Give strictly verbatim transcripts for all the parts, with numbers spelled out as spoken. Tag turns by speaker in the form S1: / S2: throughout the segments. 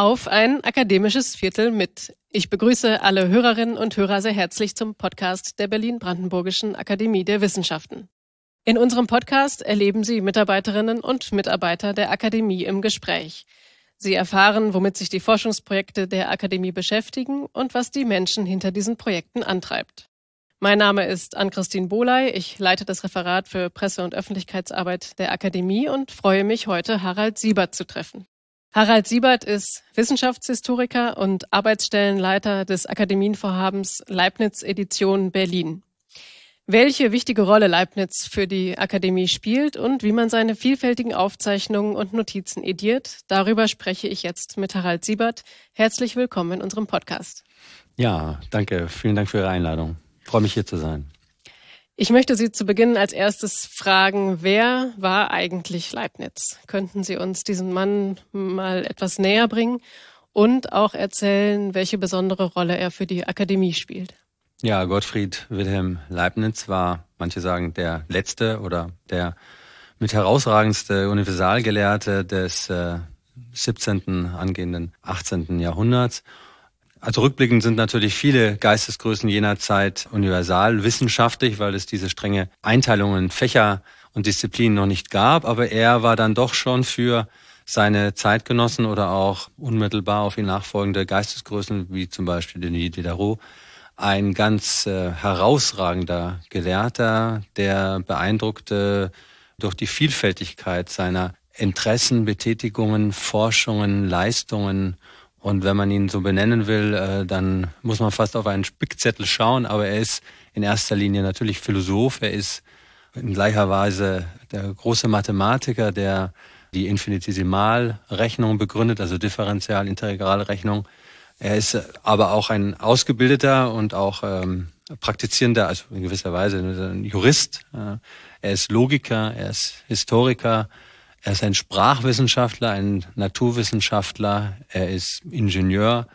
S1: auf ein akademisches Viertel mit. Ich begrüße alle Hörerinnen und Hörer sehr herzlich zum Podcast der Berlin-Brandenburgischen Akademie der Wissenschaften. In unserem Podcast erleben Sie Mitarbeiterinnen und Mitarbeiter der Akademie im Gespräch. Sie erfahren, womit sich die Forschungsprojekte der Akademie beschäftigen und was die Menschen hinter diesen Projekten antreibt. Mein Name ist Ann-Christine Bohley, ich leite das Referat für Presse- und Öffentlichkeitsarbeit der Akademie und freue mich, heute Harald Siebert zu treffen. Harald Siebert ist Wissenschaftshistoriker und Arbeitsstellenleiter des Akademienvorhabens Leibniz Edition Berlin. Welche wichtige Rolle Leibniz für die Akademie spielt und wie man seine vielfältigen Aufzeichnungen und Notizen ediert, darüber spreche ich jetzt mit Harald Siebert. Herzlich willkommen in unserem Podcast.
S2: Ja, danke. Vielen Dank für Ihre Einladung. Ich freue mich, hier zu sein.
S1: Ich möchte Sie zu Beginn als erstes fragen, wer war eigentlich Leibniz? Könnten Sie uns diesen Mann mal etwas näher bringen und auch erzählen, welche besondere Rolle er für die Akademie spielt?
S2: Ja, Gottfried Wilhelm Leibniz war, manche sagen, der letzte oder der mit herausragendste Universalgelehrte des äh, siebzehnten angehenden achtzehnten Jahrhunderts. Also rückblickend sind natürlich viele Geistesgrößen jener Zeit universal wissenschaftlich, weil es diese strenge Einteilung in Fächer und Disziplinen noch nicht gab. Aber er war dann doch schon für seine Zeitgenossen oder auch unmittelbar auf ihn nachfolgende Geistesgrößen, wie zum Beispiel Denis Diderot, ein ganz äh, herausragender Gelehrter, der beeindruckte durch die Vielfältigkeit seiner Interessen, Betätigungen, Forschungen, Leistungen. Und wenn man ihn so benennen will, äh, dann muss man fast auf einen Spickzettel schauen. Aber er ist in erster Linie natürlich Philosoph. Er ist in gleicher Weise der große Mathematiker, der die Infinitesimalrechnung begründet, also Differential-Integralrechnung. Er ist aber auch ein ausgebildeter und auch ähm, praktizierender, also in gewisser Weise ein Jurist. Äh, er ist Logiker, er ist Historiker. Er ist ein Sprachwissenschaftler, ein Naturwissenschaftler, er ist Ingenieur,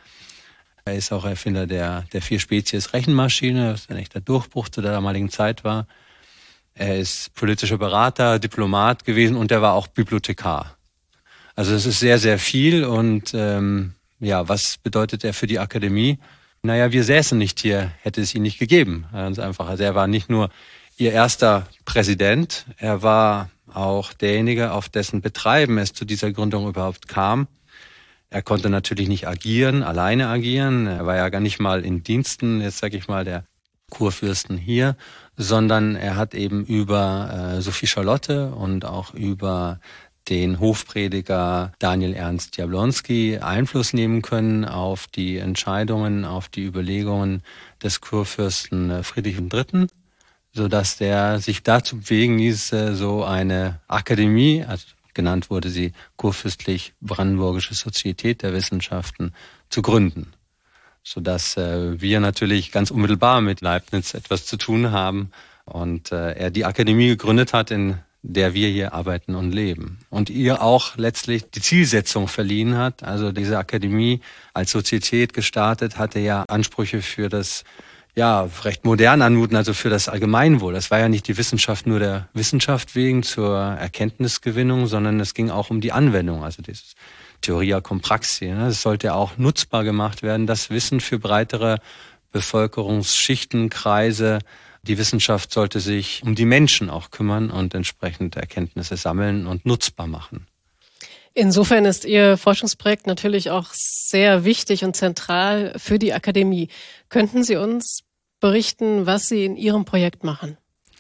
S2: er ist auch Erfinder der, der Vier-Spezies-Rechenmaschine, was ein echter Durchbruch zu der damaligen Zeit war. Er ist politischer Berater, Diplomat gewesen und er war auch Bibliothekar. Also es ist sehr, sehr viel und ähm, ja, was bedeutet er für die Akademie? Naja, wir säßen nicht hier, hätte es ihn nicht gegeben. Ganz einfach. Also er war nicht nur ihr erster Präsident, er war auch derjenige, auf dessen Betreiben es zu dieser Gründung überhaupt kam. Er konnte natürlich nicht agieren, alleine agieren. Er war ja gar nicht mal in Diensten, jetzt sage ich mal, der Kurfürsten hier, sondern er hat eben über äh, Sophie Charlotte und auch über den Hofprediger Daniel Ernst Jablonski Einfluss nehmen können auf die Entscheidungen, auf die Überlegungen des Kurfürsten Friedrich der Dritte., sodass der sich dazu bewegen ließ, so eine Akademie, also genannt wurde sie Kurfürstlich Brandenburgische Sozietät der Wissenschaften, zu gründen. Sodass äh, wir natürlich ganz unmittelbar mit Leibniz etwas zu tun haben und äh, er die Akademie gegründet hat, in der wir hier arbeiten und leben. Und ihr auch letztlich die Zielsetzung verliehen hat. Also diese Akademie als Sozietät gestartet, hatte ja Ansprüche für das ja, recht modern anmuten, also für das Allgemeinwohl. Das war ja nicht die Wissenschaft nur der Wissenschaft wegen zur Erkenntnisgewinnung, sondern es ging auch um die Anwendung, also dieses Theoria cum praxi. Es sollte auch nutzbar gemacht werden, das Wissen für breitere Bevölkerungsschichten, Kreise. Die Wissenschaft sollte sich um die Menschen auch kümmern und entsprechend Erkenntnisse sammeln und nutzbar machen.
S1: Insofern ist Ihr Forschungsprojekt natürlich auch sehr wichtig und zentral für die Akademie. Könnten Sie uns berichten, was Sie in Ihrem Projekt machen?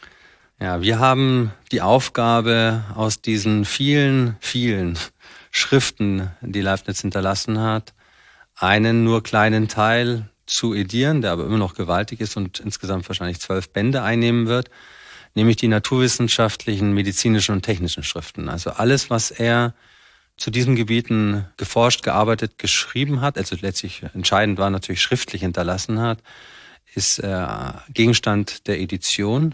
S2: Ja, wir haben die Aufgabe, aus diesen vielen, vielen Schriften, die Leibniz hinterlassen hat, einen nur kleinen Teil zu edieren, der aber immer noch gewaltig ist und insgesamt wahrscheinlich zwölf Bände einnehmen wird, nämlich die naturwissenschaftlichen, medizinischen und technischen Schriften. Also alles, was er zu diesen Gebieten geforscht, gearbeitet, geschrieben hat, also letztlich entscheidend war natürlich schriftlich hinterlassen hat, ist äh, Gegenstand der Edition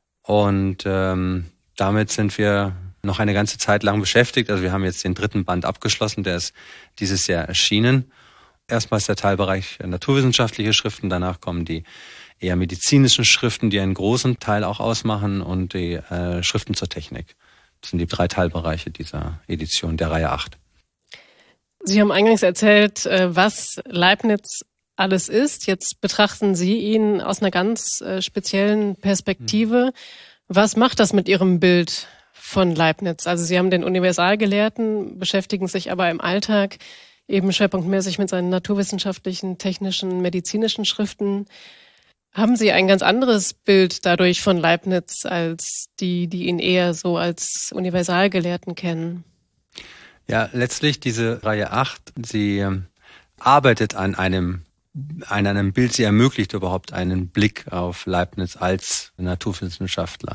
S2: und ähm, damit sind wir noch eine ganze Zeit lang beschäftigt. Also wir haben jetzt den dritten Band abgeschlossen, der ist dieses Jahr erschienen. Erstmals der Teilbereich naturwissenschaftliche Schriften, danach kommen die eher medizinischen Schriften, die einen großen Teil auch ausmachen und die äh, Schriften zur Technik. Das sind die drei Teilbereiche dieser Edition der Reihe acht.
S1: Sie haben eingangs erzählt, was Leibniz alles ist. Jetzt betrachten Sie ihn aus einer ganz speziellen Perspektive. Was macht das mit Ihrem Bild von Leibniz? Also Sie haben den Universalgelehrten, beschäftigen sich aber im Alltag eben schwerpunktmäßig mit seinen naturwissenschaftlichen, technischen, medizinischen Schriften. Haben Sie ein ganz anderes Bild dadurch von Leibniz als die, die ihn eher so als Universalgelehrten kennen?
S2: Ja, letztlich diese Reihe acht, sie ähm, arbeitet an einem, an einem Bild, sie ermöglicht überhaupt einen Blick auf Leibniz als Naturwissenschaftler.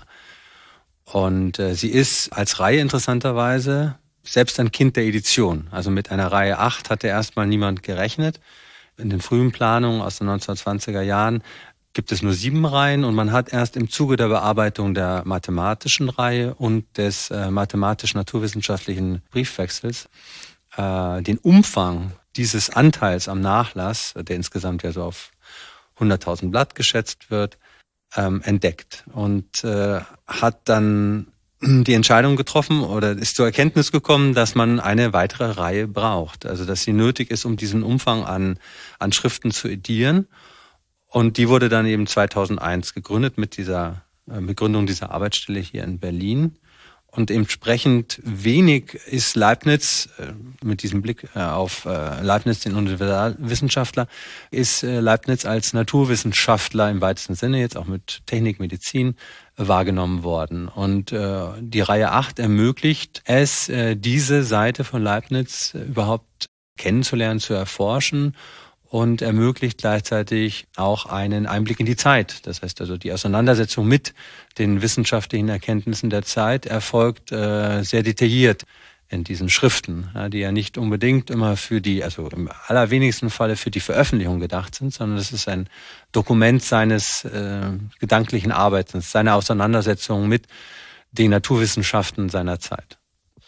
S2: Und äh, sie ist als Reihe interessanterweise selbst ein Kind der Edition. Also mit einer Reihe acht hatte erstmal niemand gerechnet. In den frühen Planungen aus den neunzehnhundertzwanziger Jahren gibt es nur sieben Reihen und man hat erst im Zuge der Bearbeitung der mathematischen Reihe und des äh, mathematisch-naturwissenschaftlichen Briefwechsels äh, den Umfang dieses Anteils am Nachlass, der insgesamt ja so auf hunderttausend Blatt geschätzt wird, ähm, entdeckt und äh, hat dann die Entscheidung getroffen oder ist zur Erkenntnis gekommen, dass man eine weitere Reihe braucht, also dass sie nötig ist, um diesen Umfang an, an Schriften zu edieren. Und die wurde dann eben zweitausendeins gegründet mit dieser äh, Begründung dieser Arbeitsstelle hier in Berlin. Und entsprechend wenig ist Leibniz, äh, mit diesem Blick äh, auf äh, Leibniz, den Universalwissenschaftler, ist äh, Leibniz als Naturwissenschaftler im weitesten Sinne, jetzt auch mit Technik, Medizin, äh, wahrgenommen worden. Und äh, die Reihe acht ermöglicht es, äh, diese Seite von Leibniz äh, überhaupt kennenzulernen, zu erforschen und ermöglicht gleichzeitig auch einen Einblick in die Zeit. Das heißt also, die Auseinandersetzung mit den wissenschaftlichen Erkenntnissen der Zeit erfolgt äh, sehr detailliert in diesen Schriften, ja, die ja nicht unbedingt immer für die, also im allerwenigsten Falle für die Veröffentlichung gedacht sind, sondern es ist ein Dokument seines äh, gedanklichen Arbeitens, seiner Auseinandersetzung mit den Naturwissenschaften seiner Zeit.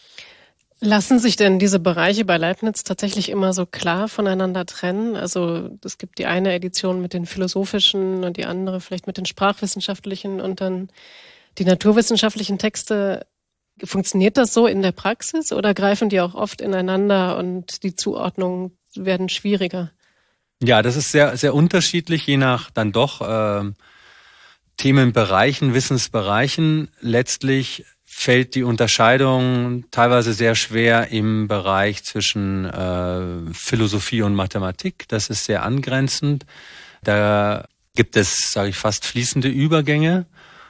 S1: Lassen sich denn diese Bereiche bei Leibniz tatsächlich immer so klar voneinander trennen? Also es gibt die eine Edition mit den philosophischen und die andere vielleicht mit den sprachwissenschaftlichen und dann die naturwissenschaftlichen Texte. Funktioniert das so in der Praxis oder greifen die auch oft ineinander und die Zuordnungen werden schwieriger?
S2: Ja, das ist sehr, sehr unterschiedlich, je nach dann doch äh, Themenbereichen, Wissensbereichen. Letztlich fällt die Unterscheidung teilweise sehr schwer im Bereich zwischen äh, Philosophie und Mathematik. Das ist sehr angrenzend. Da gibt es, sage ich, fast fließende Übergänge.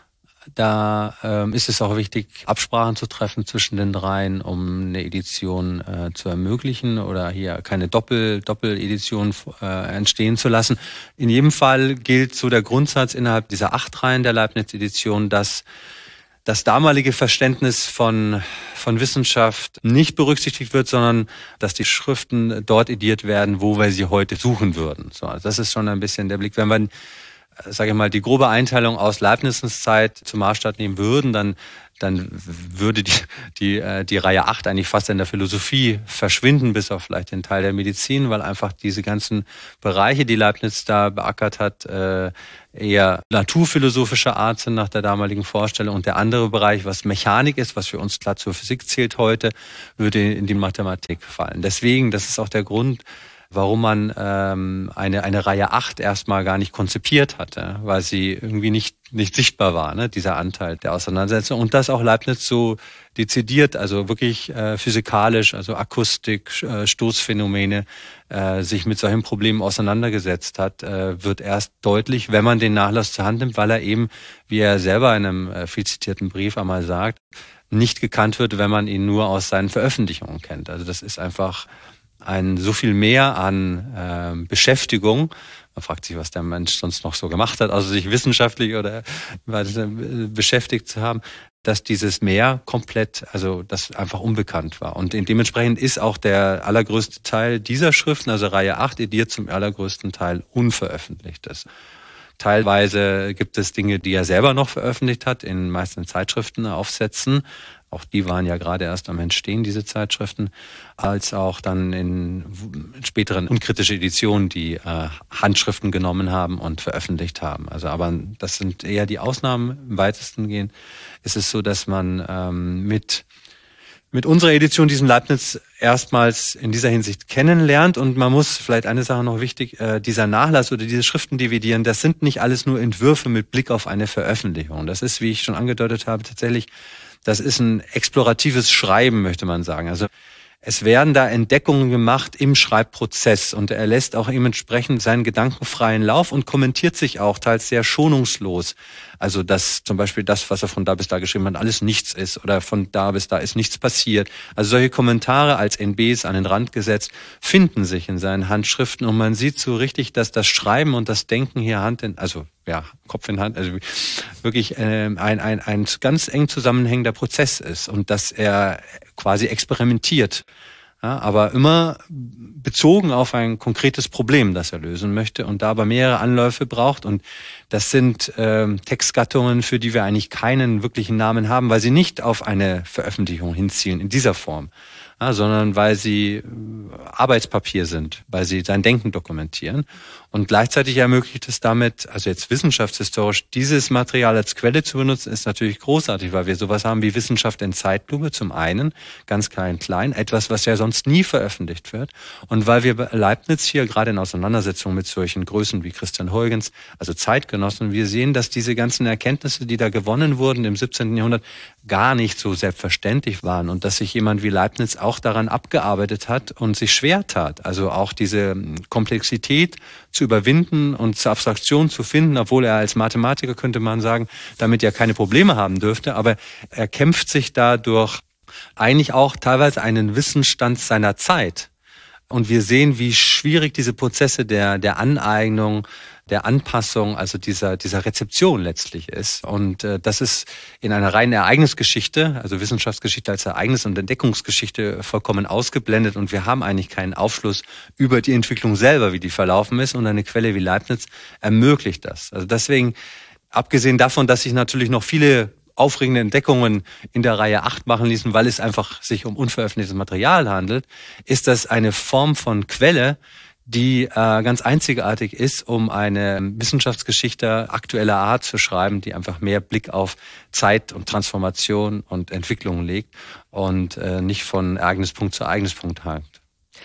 S2: Da ähm, ist es auch wichtig, Absprachen zu treffen zwischen den dreien, um eine Edition äh, zu ermöglichen oder hier keine Doppel, Doppeledition äh, entstehen zu lassen. In jedem Fall gilt so der Grundsatz innerhalb dieser acht Reihen der Leibniz-Edition, dass das damalige Verständnis von, von Wissenschaft nicht berücksichtigt wird, sondern dass die Schriften dort ediert werden, wo wir sie heute suchen würden. So, also das ist schon ein bisschen der Blick. Wenn wir, sage ich mal, die grobe Einteilung aus Leibnizens Zeit zum Maßstab nehmen würden, dann dann würde die, die, die Reihe acht eigentlich fast in der Philosophie verschwinden, bis auf vielleicht den Teil der Medizin, weil einfach diese ganzen Bereiche, die Leibniz da beackert hat, eher naturphilosophischer Art sind nach der damaligen Vorstellung. Und der andere Bereich, was Mechanik ist, was für uns klar zur Physik zählt heute, würde in die Mathematik fallen. Deswegen, das ist auch der Grund, warum man ähm, eine eine Reihe acht erstmal gar nicht konzipiert hatte, weil sie irgendwie nicht nicht sichtbar war, ne, dieser Anteil der Auseinandersetzung. Und dass auch Leibniz so dezidiert, also wirklich äh, physikalisch, also Akustik, äh, Stoßphänomene, äh, sich mit solchen Problemen auseinandergesetzt hat, äh, wird erst deutlich, wenn man den Nachlass zur Hand nimmt, weil er eben, wie er selber in einem äh, viel zitierten Brief einmal sagt, nicht gekannt wird, wenn man ihn nur aus seinen Veröffentlichungen kennt. Also das ist einfach ein so viel mehr an äh, Beschäftigung. Man fragt sich, was der Mensch sonst noch so gemacht hat, also sich wissenschaftlich oder äh, beschäftigt zu haben, dass dieses Mehr komplett, also das einfach unbekannt war. Und dementsprechend ist auch der allergrößte Teil dieser Schriften, also Reihe acht, ediert zum allergrößten Teil unveröffentlicht ist. Teilweise gibt es Dinge, die er selber noch veröffentlicht hat, in meisten Zeitschriften, Aufsätzen. Auch die waren ja gerade erst am Entstehen, diese Zeitschriften, als auch dann in späteren unkritische Editionen, die äh, Handschriften genommen haben und veröffentlicht haben. Also, aber das sind eher die Ausnahmen. Im weitesten gehen ist es so, dass man ähm, mit mit unserer Edition diesen Leibniz erstmals in dieser Hinsicht kennenlernt. Und man muss, vielleicht eine Sache noch wichtig, äh, dieser Nachlass oder diese Schriften dividieren, das sind nicht alles nur Entwürfe mit Blick auf eine Veröffentlichung. Das ist, wie ich schon angedeutet habe, tatsächlich, das ist ein exploratives Schreiben, möchte man sagen. Also es werden da Entdeckungen gemacht im Schreibprozess und er lässt auch entsprechend seinen gedankenfreien Lauf und kommentiert sich auch teils sehr schonungslos. Also dass zum Beispiel das, was er von da bis da geschrieben hat, alles nichts ist oder von da bis da ist nichts passiert. Also solche Kommentare als N Bs an den Rand gesetzt finden sich in seinen Handschriften und man sieht so richtig, dass das Schreiben und das Denken hier Hand in, also ja, Kopf in Hand, also wirklich äh, ein, ein, ein ganz eng zusammenhängender Prozess ist und dass er quasi experimentiert. Ja, aber immer bezogen auf ein konkretes Problem, das er lösen möchte und da aber mehrere Anläufe braucht. Und das sind ähm, Textgattungen, für die wir eigentlich keinen wirklichen Namen haben, weil sie nicht auf eine Veröffentlichung hinzielen in dieser Form, ja, sondern weil sie äh, Arbeitspapier sind, weil sie sein Denken dokumentieren. Und gleichzeitig ermöglicht es damit, also jetzt wissenschaftshistorisch, dieses Material als Quelle zu benutzen, ist natürlich großartig, weil wir sowas haben wie Wissenschaft in Zeitlupe zum einen, ganz klein, klein, etwas, was ja sonst nie veröffentlicht wird. Und weil wir bei Leibniz hier gerade in Auseinandersetzung mit solchen Größen wie Christian Huygens, also Zeitgenossen, wir sehen, dass diese ganzen Erkenntnisse, die da gewonnen wurden im siebzehnten Jahrhundert, gar nicht so selbstverständlich waren und dass sich jemand wie Leibniz auch daran abgearbeitet hat und sich schwer tat. Also auch diese Komplexität zu überwinden und zur Abstraktion zu finden, obwohl er als Mathematiker, könnte man sagen, damit ja keine Probleme haben dürfte, aber er kämpft sich dadurch eigentlich auch teilweise einen Wissensstand seiner Zeit. Und wir sehen, wie schwierig diese Prozesse der, der Aneignung, der Anpassung, also dieser, dieser Rezeption letztlich ist. Und äh, das ist in einer reinen Ereignisgeschichte, also Wissenschaftsgeschichte als Ereignis- und Entdeckungsgeschichte vollkommen ausgeblendet. Und wir haben eigentlich keinen Aufschluss über die Entwicklung selber, wie die verlaufen ist. Und eine Quelle wie Leibniz ermöglicht das. Also deswegen, abgesehen davon, dass sich natürlich noch viele aufregende Entdeckungen in der Reihe acht machen ließen, weil es einfach sich um unveröffentlichtes Material handelt, ist das eine Form von Quelle, die äh, ganz einzigartig ist, um eine Wissenschaftsgeschichte aktueller Art zu schreiben, die einfach mehr Blick auf Zeit und Transformation und Entwicklung legt und äh, nicht von Ereignispunkt zu Ereignispunkt hakt.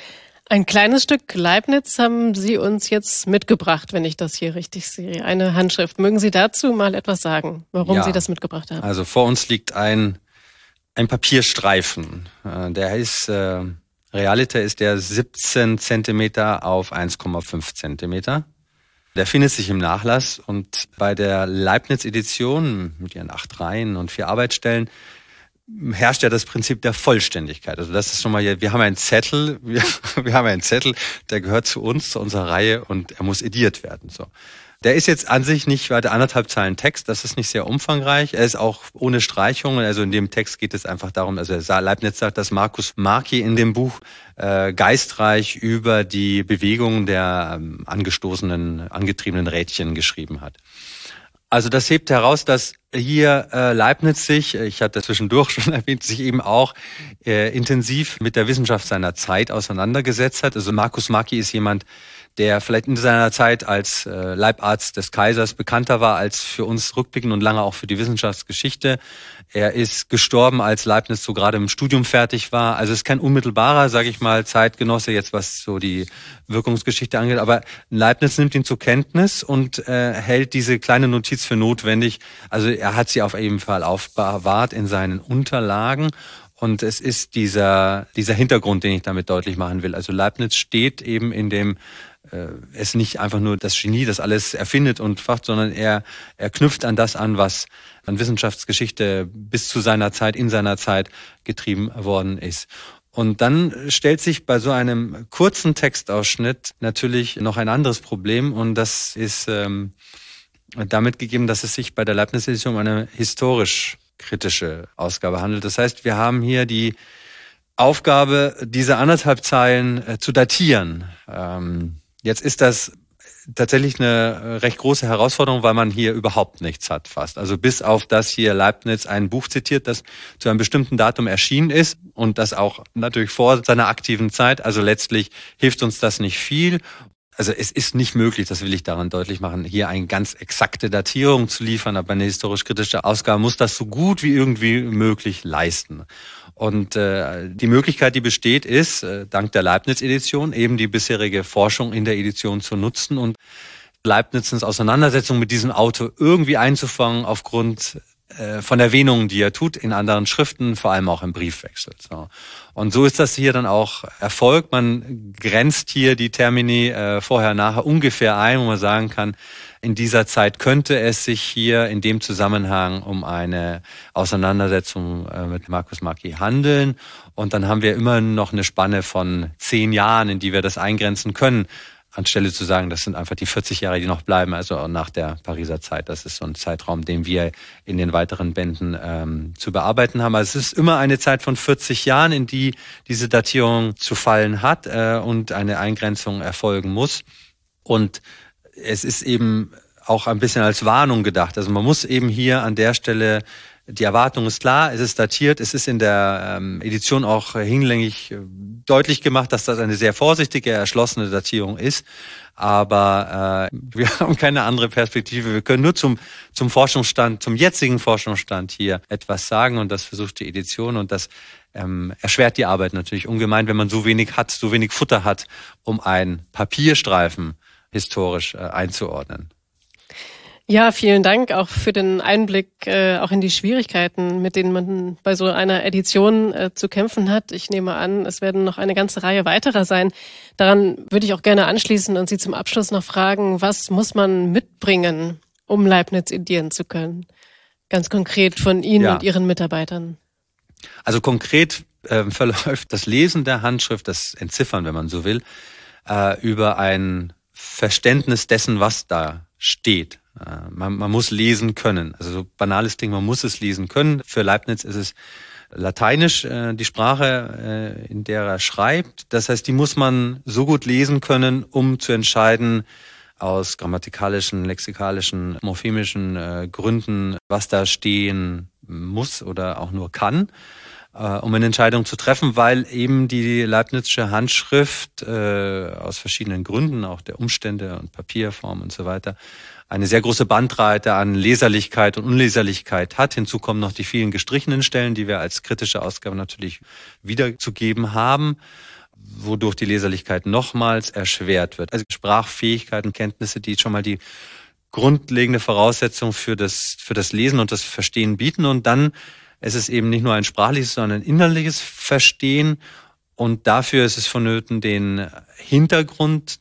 S1: Ein kleines Stück Leibniz haben Sie uns jetzt mitgebracht, wenn ich das hier richtig sehe. Eine Handschrift. Mögen Sie dazu mal etwas sagen, warum
S2: ja,
S1: Sie das mitgebracht haben?
S2: Also vor uns liegt ein, ein Papierstreifen. Äh, der ist, äh, Realiter ist der siebzehn Zentimeter auf eins Komma fünf Zentimeter. Der findet sich im Nachlass und bei der Leibniz-Edition mit ihren acht Reihen und vier Arbeitsstellen herrscht ja das Prinzip der Vollständigkeit. Also das ist schon mal, wir haben einen Zettel, wir, wir haben einen Zettel, der gehört zu uns, zu unserer Reihe und er muss ediert werden. So. Der ist jetzt an sich nicht weiter anderthalb Zeilen Text, das ist nicht sehr umfangreich. Er ist auch ohne Streichungen, also in dem Text geht es einfach darum, also Leibniz sagt, dass Marcus Marci in dem Buch äh, geistreich über die Bewegungen der ähm, angestoßenen, angetriebenen Rädchen geschrieben hat. Also das hebt heraus, dass hier äh, Leibniz sich, ich hatte zwischendurch schon erwähnt, sich eben auch äh, intensiv mit der Wissenschaft seiner Zeit auseinandergesetzt hat. Also Marcus Marci ist jemand, der vielleicht in seiner Zeit als äh, Leibarzt des Kaisers bekannter war als für uns rückblickend und lange auch für die Wissenschaftsgeschichte. Er ist gestorben, als Leibniz so gerade im Studium fertig war. Also es ist kein unmittelbarer, sage ich mal, Zeitgenosse jetzt, was so die Wirkungsgeschichte angeht. Aber Leibniz nimmt ihn zur Kenntnis und äh, hält diese kleine Notiz für notwendig. Also er hat sie auf jeden Fall aufbewahrt in seinen Unterlagen. Und es ist dieser, dieser Hintergrund, den ich damit deutlich machen will. Also Leibniz steht eben in dem, äh, es nicht einfach nur das Genie, das alles erfindet und facht, sondern er, er knüpft an das an, was an Wissenschaftsgeschichte bis zu seiner Zeit, in seiner Zeit getrieben worden ist. Und dann stellt sich bei so einem kurzen Textausschnitt natürlich noch ein anderes Problem und das ist ähm, damit gegeben, dass es sich bei der Leibniz-Edition um eine historisch kritische Ausgabe handelt. Das heißt, wir haben hier die Aufgabe, diese anderthalb Zeilen äh, zu datieren. Ähm, jetzt ist das tatsächlich eine recht große Herausforderung, weil man hier überhaupt nichts hat fast. Also bis auf das hier Leibniz ein Buch zitiert, das zu einem bestimmten Datum erschienen ist und das auch natürlich vor seiner aktiven Zeit. Also letztlich hilft uns das nicht viel. Also es ist nicht möglich, das will ich daran deutlich machen, hier eine ganz exakte Datierung zu liefern, aber eine historisch-kritische Ausgabe muss das so gut wie irgendwie möglich leisten. Und äh, die Möglichkeit, die besteht, ist, äh, dank der Leibniz-Edition, eben die bisherige Forschung in der Edition zu nutzen und Leibnizens Auseinandersetzung mit diesem Autor irgendwie einzufangen aufgrund äh, von Erwähnungen, die er tut in anderen Schriften, vor allem auch im Briefwechsel. So. Und so ist das hier dann auch erfolgt. Man grenzt hier die Termini äh, vorher, nachher ungefähr ein, wo man sagen kann, in dieser Zeit könnte es sich hier in dem Zusammenhang um eine Auseinandersetzung äh, mit Markus Marci handeln. Und dann haben wir immer noch eine Spanne von zehn Jahren, in die wir das eingrenzen können. Anstelle zu sagen, das sind einfach die vierzig Jahre, die noch bleiben, also nach der Pariser Zeit. Das ist so ein Zeitraum, den wir in den weiteren Bänden ähm, zu bearbeiten haben. Also es ist immer eine Zeit von vierzig Jahren, in die diese Datierung zu fallen hat äh, und eine Eingrenzung erfolgen muss. Und es ist eben auch ein bisschen als Warnung gedacht. Also man muss eben hier an der Stelle, die Erwartung ist klar, es ist datiert, es ist in der ähm, Edition auch hinlänglich äh, deutlich gemacht, dass das eine sehr vorsichtige, erschlossene Datierung ist. Aber äh, wir haben keine andere Perspektive. Wir können nur zum zum Forschungsstand, zum jetzigen Forschungsstand hier etwas sagen und das versucht die Edition und das ähm, erschwert die Arbeit natürlich ungemein, wenn man so wenig hat, so wenig Futter hat, um einen Papierstreifen historisch äh, einzuordnen.
S1: Ja, vielen Dank auch für den Einblick äh, auch in die Schwierigkeiten, mit denen man bei so einer Edition äh, zu kämpfen hat. Ich nehme an, es werden noch eine ganze Reihe weiterer sein. Daran würde ich auch gerne anschließen und Sie zum Abschluss noch fragen, was muss man mitbringen, um Leibniz edieren zu können? Ganz konkret von Ihnen ja. und Ihren Mitarbeitern.
S2: Also konkret äh, verläuft das Lesen der Handschrift, das Entziffern, wenn man so will, äh, über ein Verständnis dessen, was da steht. Man, man muss lesen können. Also so banales Ding, man muss es lesen können. Für Leibniz ist es Lateinisch, äh, die Sprache, äh, in der er schreibt. Das heißt, die muss man so gut lesen können, um zu entscheiden, aus grammatikalischen, lexikalischen, morphemischen äh, Gründen, was da stehen muss oder auch nur kann, äh, um eine Entscheidung zu treffen, weil eben die Leibnizsche Handschrift äh, aus verschiedenen Gründen, auch der Umstände und Papierform und so weiter, eine sehr große Bandbreite an Leserlichkeit und Unleserlichkeit hat. Hinzu kommen noch die vielen gestrichenen Stellen, die wir als kritische Ausgabe natürlich wiederzugeben haben, wodurch die Leserlichkeit nochmals erschwert wird. Also Sprachfähigkeiten, Kenntnisse, die schon mal die grundlegende Voraussetzung für das, für das Lesen und das Verstehen bieten. Und dann ist es eben nicht nur ein sprachliches, sondern ein innerliches Verstehen. Und dafür ist es vonnöten, den Hintergrund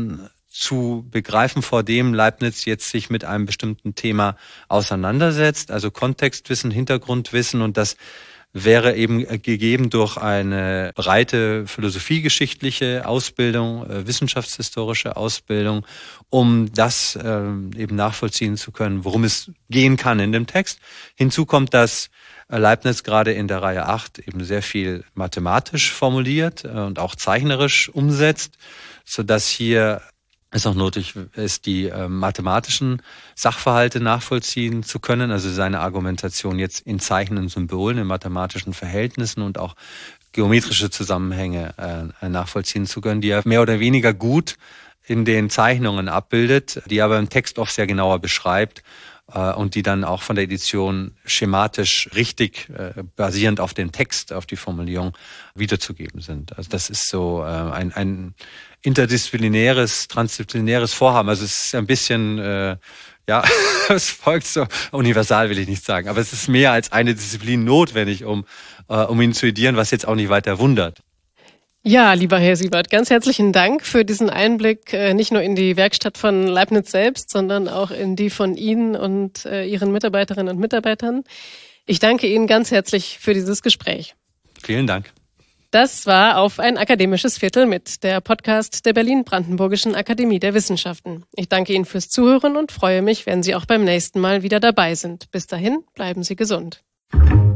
S2: zu begreifen, vor dem Leibniz jetzt sich mit einem bestimmten Thema auseinandersetzt, also Kontextwissen, Hintergrundwissen, und das wäre eben gegeben durch eine breite philosophiegeschichtliche Ausbildung, äh, wissenschaftshistorische Ausbildung, um das äh, eben nachvollziehen zu können, worum es gehen kann in dem Text. Hinzu kommt, dass Leibniz gerade in der Reihe acht eben sehr viel mathematisch formuliert äh, und auch zeichnerisch umsetzt, sodass hier es auch nötig ist, die äh, mathematischen Sachverhalte nachvollziehen zu können, also seine Argumentation jetzt in zeichnenden Symbolen, in mathematischen Verhältnissen und auch geometrische Zusammenhänge äh, nachvollziehen zu können, die er mehr oder weniger gut in den Zeichnungen abbildet, die aber im Text oft sehr genauer beschreibt äh, und die dann auch von der Edition schematisch richtig, äh, basierend auf den Text, auf die Formulierung wiederzugeben sind. Also das ist so äh, ein, ein interdisziplinäres, transdisziplinäres Vorhaben. Also es ist ein bisschen, äh, ja, es folgt so, universal will ich nicht sagen, aber es ist mehr als eine Disziplin notwendig, um, äh, um ihn zu edieren, was jetzt auch nicht weiter wundert.
S1: Ja, lieber Herr Siebert, ganz herzlichen Dank für diesen Einblick, äh, nicht nur in die Werkstatt von Leibniz selbst, sondern auch in die von Ihnen und äh, Ihren Mitarbeiterinnen und Mitarbeitern. Ich danke Ihnen ganz herzlich für dieses Gespräch.
S2: Vielen Dank.
S1: Das war Auf ein akademisches Viertel mit, der Podcast der Berlin-Brandenburgischen Akademie der Wissenschaften. Ich danke Ihnen fürs Zuhören und freue mich, wenn Sie auch beim nächsten Mal wieder dabei sind. Bis dahin, bleiben Sie gesund.